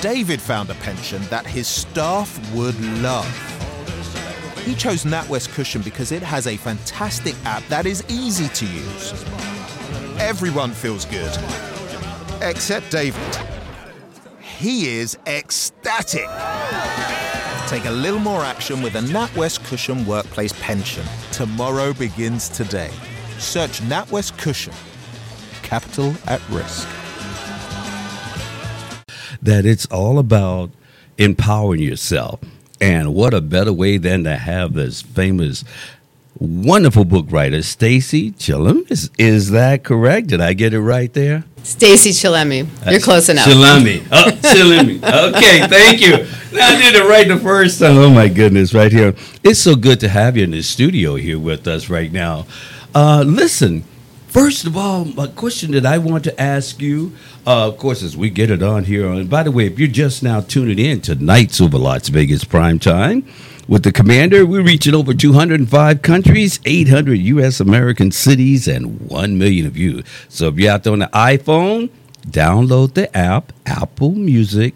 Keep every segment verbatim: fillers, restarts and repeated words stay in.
David found a pension that his staff would love. He chose NatWest Cushion because it has a fantastic app that is easy to use. Everyone feels good, except David. He is ecstatic. Take a little more action with a NatWest Cushion Workplace Pension. Tomorrow begins today. Search NatWest Cushion. Capital at risk. That it's all about empowering yourself. And what a better way than to have this famous, wonderful book writer, Stacy Chillemi. Is, is that correct? Did I get it right there? Stacy Chillemi. You're close enough. Chillemi. Oh, Chillemi. Okay, thank you. Now I did it right the first time. Oh, my goodness, right here. It's so good to have you in the studio here with us right now. Uh, listen, first of all, a question that I want to ask you, uh, of course, as we get it on here. And by the way, if you're just now tuning in, tonight's over Las Vegas Prime Time with the Commander, we're reaching over two hundred five countries, eight hundred U S American cities, and one million of you. So if you're out there on the iPhone, download the app, Apple Music,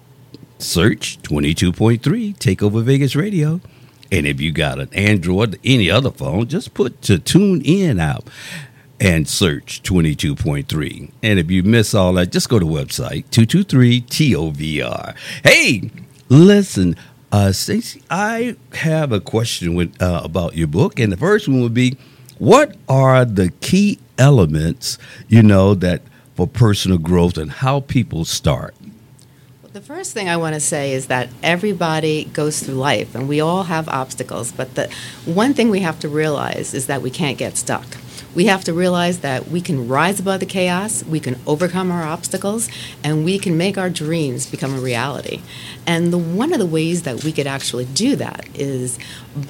search twenty-two point three, Take Over Vegas Radio. And if you got an Android, any other phone, just put to Tune In app and search twenty-two point three. And if you miss all that, just go to the website, two two three T O V R. Hey, listen, uh, Stacey, I have a question with, uh, about your book. And the first one would be, what are the key elements, you know, that for personal growth and how people start? The first thing I want to say is that everybody goes through life, and we all have obstacles. But the one thing we have to realize is that we can't get stuck. We have to realize that we can rise above the chaos, we can overcome our obstacles, and we can make our dreams become a reality. And the, one of the ways that we could actually do that is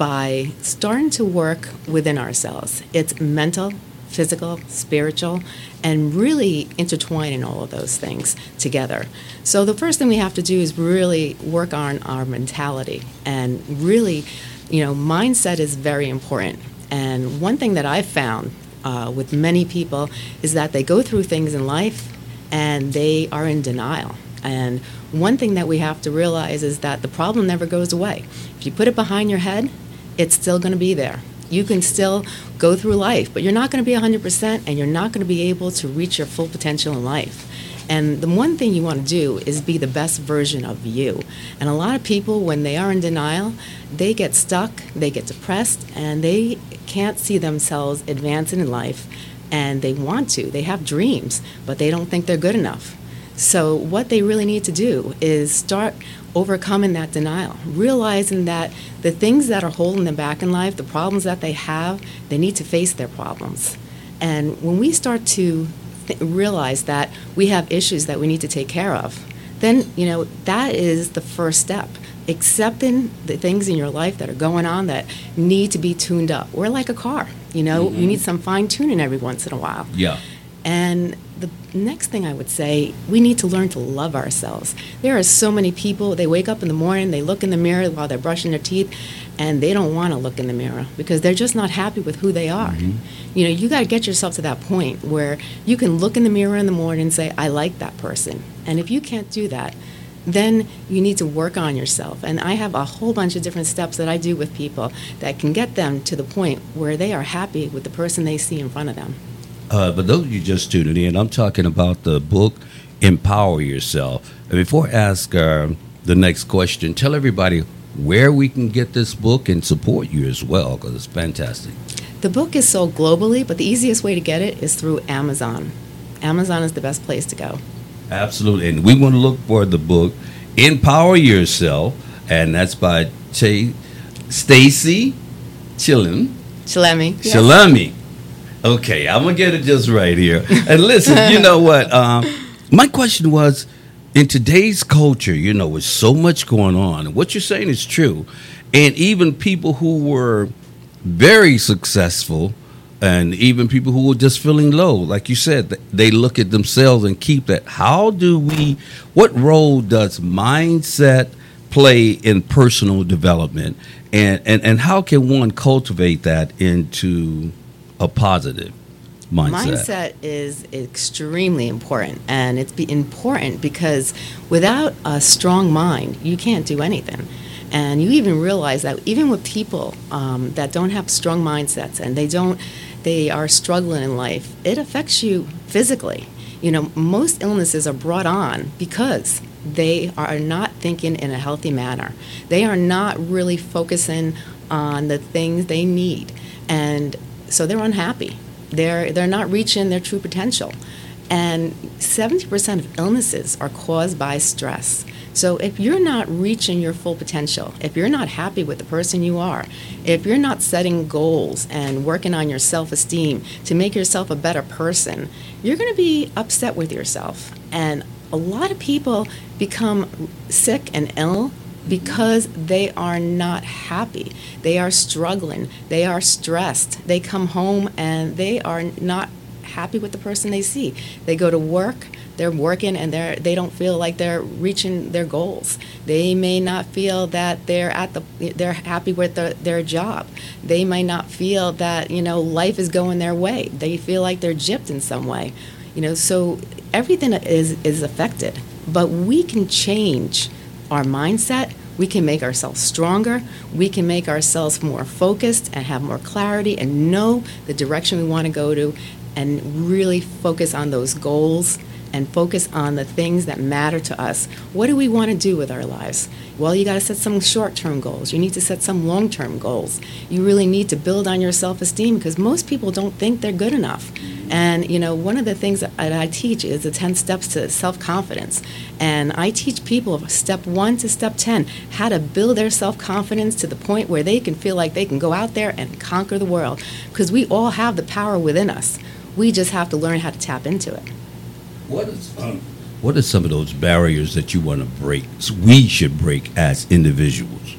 by starting to work within ourselves. It's mental, physical, spiritual, and really intertwining all of those things together. So the first thing we have to do is really work on our mentality. And really, you know, mindset is very important. And one thing that I've found uh, with many people is that they go through things in life and they are in denial. And one thing that we have to realize is that the problem never goes away. If you put it behind your head, it's still going to be there. You can still go through life, but you're not going to be one hundred percent, and you're not going to be able to reach your full potential in life. And the one thing you want to do is be the best version of you. And a lot of people, when they are in denial, they get stuck, they get depressed, and they can't see themselves advancing in life. And they want to. They have dreams, but they don't think they're good enough. So what they really need to do is start overcoming that denial, realizing that the things that are holding them back in life, the problems that they have, they need to face their problems. And when we start to th- realize that we have issues that we need to take care of, then, you know, that is the first step. Accepting the things in your life that are going on that need to be tuned up. We're like a car, you know, mm-hmm. you need some fine tuning every once in a while. Yeah. And the next thing I would say, we need to learn to love ourselves. There are so many people, they wake up in the morning, they look in the mirror while they're brushing their teeth, and they don't want to look in the mirror because they're just not happy with who they are. Mm-hmm. You know, you got to get yourself to that point where you can look in the mirror in the morning and say, I like that person. And if you can't do that, then you need to work on yourself. And I have a whole bunch of different steps that I do with people that can get them to the point where they are happy with the person they see in front of them. Uh, but those of you just tuning in, I'm talking about the book, Empower Yourself. And before I ask uh, the next question, tell everybody where we can get this book and support you as well, because it's fantastic. The book is sold globally, but the easiest way to get it is through Amazon. Amazon is the best place to go. Absolutely. And we want to look for the book, Empower Yourself, and that's by Ch- Stacy Chillemi. Chillemi. Yes. Chillemi. Okay, I'm going to get it just right here. And listen, you know what? Um, my question was, in today's culture, you know, with so much going on, and what you're saying is true, and even people who were very successful and even people who were just feeling low, like you said, they look at themselves and keep that. How do we, what role does mindset play in personal development, and, and, and how can one cultivate that into a positive? mindset? Mindset is extremely important, and it's be important because without a strong mind, you can't do anything. And you even realize that even with people um, that don't have strong mindsets and they don't, they are struggling in life, it affects you physically. You know, most illnesses are brought on because they are not thinking in a healthy manner. They are not really focusing on the things they need, and so they're unhappy. They're they're not reaching their true potential, and seventy percent of illnesses are caused by stress. So if you're not reaching your full potential, if you're not happy with the person you are, if you're not setting goals and working on your self-esteem to make yourself a better person, you're going to be upset with yourself. And a lot of people become sick and ill because they are not happy. They are struggling. They are stressed. They come home and they are not happy with the person they see. They go to work, they're working, and they're they don't feel like they're reaching their goals. They may not feel that they're at the they're happy with the, their job. They might not feel that, you know, life is going their way. They feel like they're gypped in some way. You know, so everything is is affected. But we can change our mindset. We can make ourselves stronger. We can make ourselves more focused and have more clarity and know the direction we want to go to, and really focus on those goals and focus on the things that matter to us. What do we want to do with our lives? Well, you got to set some short-term goals. You need to set some long-term goals. You really need to build on your self-esteem because most people don't think they're good enough. And, you know, one of the things that I teach is the ten steps to self-confidence. And I teach people step one to step ten, how to build their self-confidence to the point where they can feel like they can go out there and conquer the world. Because we all have the power within us. We just have to learn how to tap into it. What is um, what are some of those barriers that you want to break? We should break as individuals.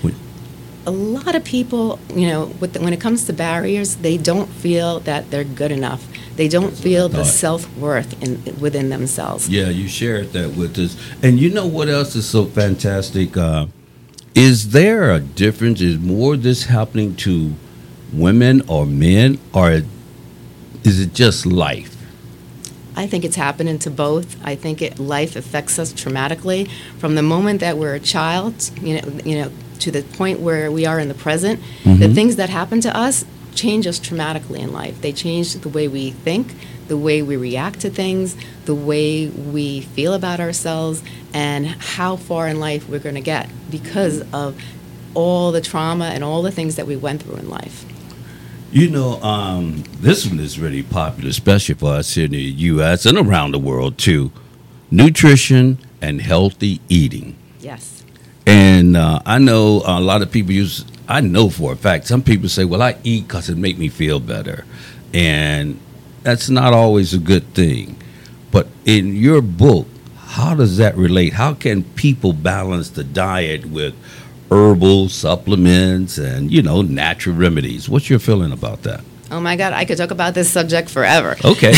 A lot of people, you know, with the, when it comes to barriers, they don't feel that they're good enough. They don't That's feel the self-worth in, within themselves. Yeah, you shared that with us. And you know what else is so fantastic? Uh, is there a difference? Is more of this happening to women or men, or is it just life? I think it's happening to both. I think it, life affects us traumatically from the moment that we're a child, you know, you know, to the point where we are in the present. Mm-hmm. The things that happen to us change us traumatically in life. They change the way we think, the way we react to things, the way we feel about ourselves, and how far in life we're going to get because of all the trauma and all the things that we went through in life. You know, um, this one is really popular, especially for us here in the U S and around the world, too. Nutrition and healthy eating. Yes. And uh, I know a lot of people use, I know for a fact, some people say, well, I eat because it makes me feel better. And that's not always a good thing. But in your book, how does that relate? How can people balance the diet with herbal supplements and, you know, natural remedies? What's your feeling about that? Oh, my God, I could talk about this subject forever. Okay.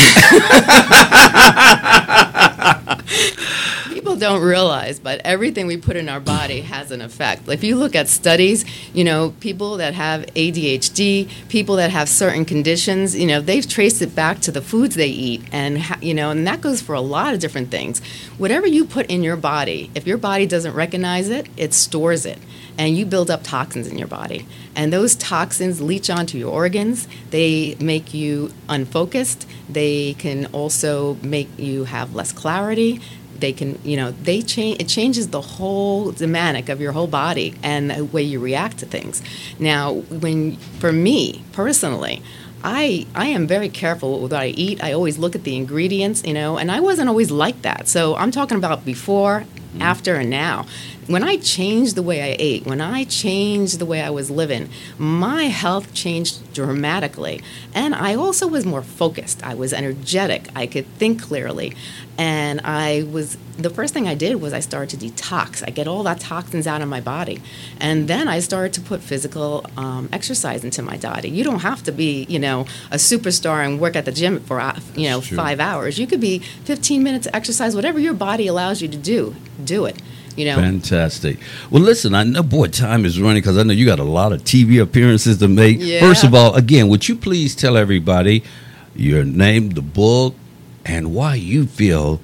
People don't realize, but everything we put in our body has an effect. If you look at studies, you know, people that have A D H D, people that have certain conditions, you know, they've traced it back to the foods they eat. And, you know, and that goes for a lot of different things. Whatever you put in your body, if your body doesn't recognize it, it stores it. And you build up toxins in your body. And those toxins leach onto your organs. They make you unfocused. They can also make you have less clarity. They can, you know, they change. It changes the whole dynamic of your whole body and the way you react to things. Now, when for me personally, I I am very careful with what I eat. I always look at the ingredients, you know, and I wasn't always like that. So I'm talking about before, mm-hmm. after, and now. When I changed the way I ate, when I changed the way I was living, my health changed dramatically. And I also was more focused. I was energetic. I could think clearly. And I was, the first thing I did was I started to detox. I get all that toxins out of my body. And then I started to put physical um, exercise into my body. You don't have to be, you know, a superstar and work at the gym for, you know, Sure. five hours. You could be fifteen minutes exercise, whatever your body allows you to do, do it. You know. Fantastic. Well, listen, I know, boy, time is running because I know you got a lot of T V appearances to make. Yeah. First of all, again, would you please tell everybody your name, the book, and why you feel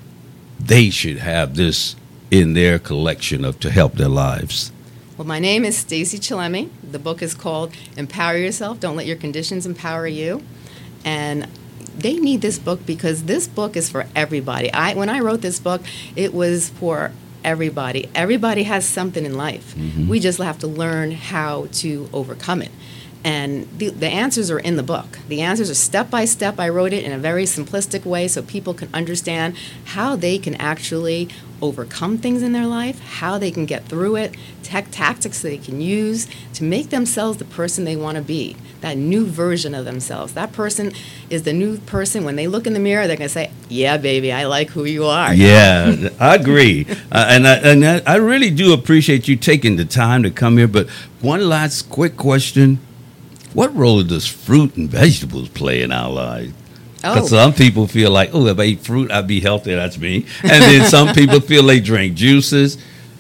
they should have this in their collection of to help their lives. Well, my name is Stacy Chillemi. The book is called Empower Yourself. Don't Let Your Conditions Empower You. And they need this book because this book is for everybody. I when I wrote this book, it was for everybody. Everybody has something in life. Mm-hmm. We just have to learn how to overcome it. And the, the answers are in the book. The answers are step by step. I wrote it in a very simplistic way so people can understand how they can actually overcome things in their life, how they can get through it, tech tactics they can use to make themselves the person they want to be, that new version of themselves. That person is the new person. When they look in the mirror, they're going to say, yeah, baby, I like who you are. Yeah, I agree. uh, and I, and I, I really do appreciate you taking the time to come here. But one last quick question. What role does fruit and vegetables play in our lives? Because Oh. some people feel like, oh, if I eat fruit, I'd be healthy. That's me. And then some people feel they drink juices.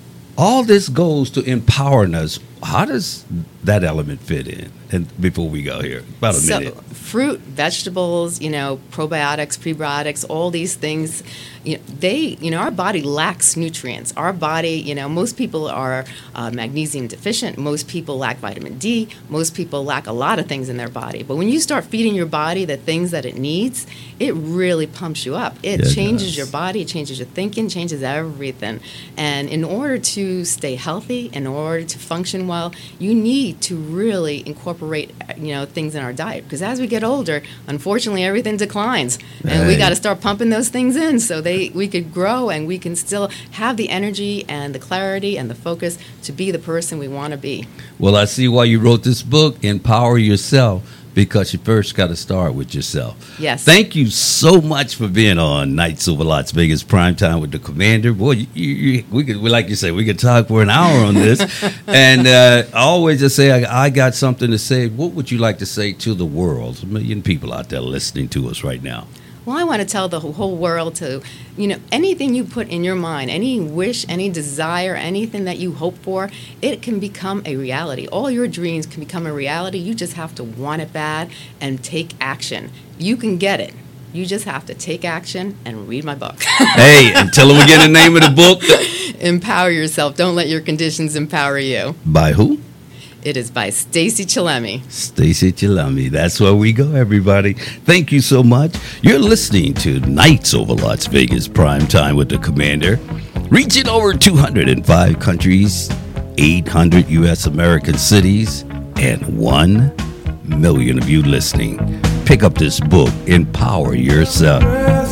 All this goes to empowering us. How does that element fit in? And before we go here, about a So, minute. fruit, vegetables, you know, probiotics, prebiotics, all these things, you know, they, you know, our body lacks nutrients. Our body, you know, most people are uh, magnesium deficient. Most people lack vitamin D. Most people lack a lot of things in their body. But when you start feeding your body the things that it needs, it really pumps you up. It Yeah, it changes does. your body. It changes your thinking, changes everything. And in order to stay healthy, in order to function well, you need to really incorporate, you know, things in our diet. Because as we get older, unfortunately, everything declines, and we Right. got to start pumping those things in so they we could grow and we can still have the energy and the clarity and the focus to be the person we want to be. Well, I see why you wrote this book, Empower Yourself, because you first got to start with yourself. Yes. Thank you so much for being on Nights Over Las Vegas Primetime with the Commander. Boy, you, you, we could, we like you say, we could talk for an hour on this. And uh, I always just say, I, I got something to say. What would you like to say to the world? A million people out there listening to us right now. Well, I want to tell the whole world to, you know, anything you put in your mind, any wish, any desire, anything that you hope for, it can become a reality. All your dreams can become a reality. You just have to want it bad and take action. You can get it. You just have to take action and read my book. Hey, and tell them again the name of the book. Empower Yourself. Don't let your conditions empower you. By who? It is by Stacy Chillemi. Stacy Chillemi. That's where we go, everybody. Thank you so much. You're listening to Nights Over Las Vegas Primetime with the Commander. Reaching over two hundred five countries, eight hundred U S American cities, and one million of you listening. Pick up this book, Empower Yourself.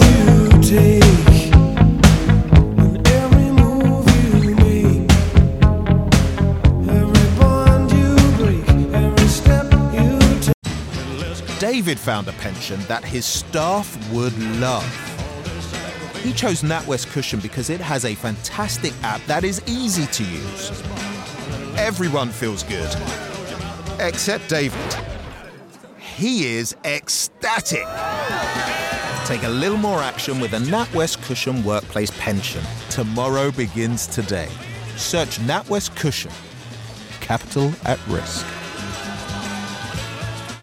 David found a pension that his staff would love. He chose NatWest Cushion because it has a fantastic app that is easy to use. Everyone feels good, except David. He is ecstatic. Take a little more action with a NatWest Cushion workplace pension. Tomorrow begins today. Search NatWest Cushion. Capital at risk.